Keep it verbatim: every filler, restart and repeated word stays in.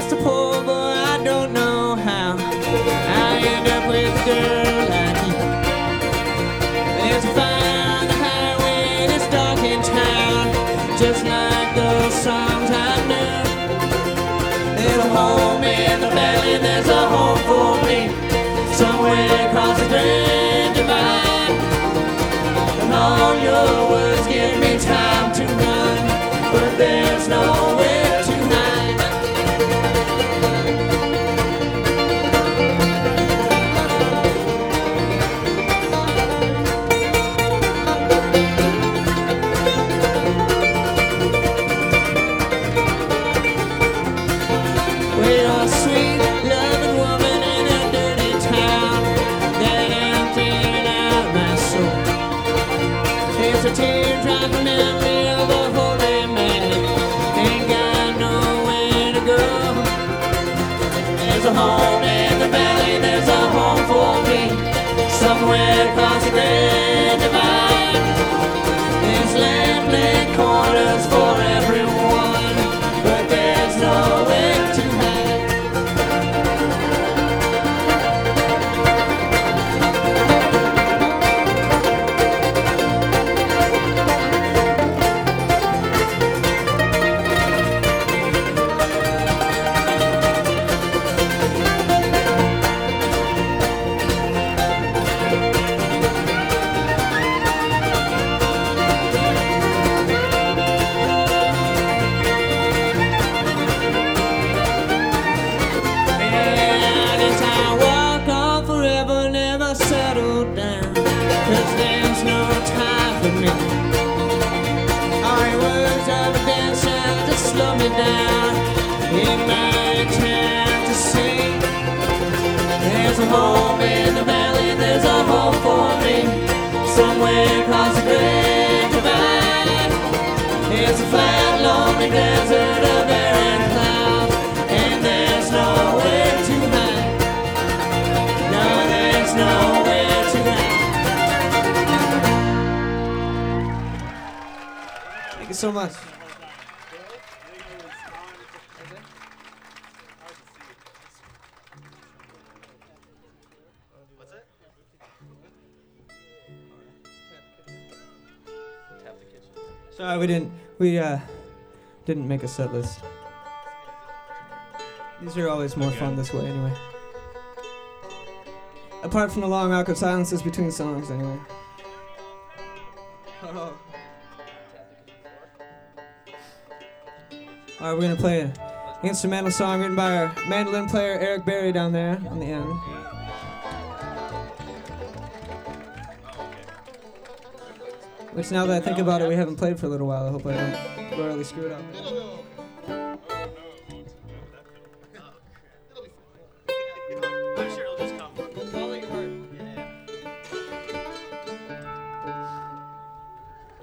just a poor boy, I don't know how I end up with a girl like you. There's a fire on the highway and it's dark in town, just like those songs I knew. There's a home in the valley, there's a home for me, somewhere across the great divide. And all your words give me time to run, but there's nowhere to hide. Well, you're a sweet, loving woman in a dirty town that emptying out my soul. It's a teardrop memory of a holy man, ain't got nowhere to go. There's a home in the valley, there's a home for me, somewhere across the great divide. There's lamp-lit corners for everyone, but there's nowhere to hide. And as I walk on forever, never settle down, 'cause there's no time for me. All your words of redemption just slow me down in my attempt to sing. There's a home in the valley, there's a home for me, somewhere across the great divide. It's a flat, lonely desert of barren clouds, and there's nowhere to hide. No, there's nowhere to hide. Thank you so much. Sorry, we didn't. We uh, didn't make a set list. These are always more fun this way, anyway. Apart from the long awkward silences between songs, anyway. Oh. All right, we're gonna play an instrumental song written by our mandolin player Eric Berry down there on the end. Which, now that I think about it, we haven't played for a little while. I hope I don't royally screw it up.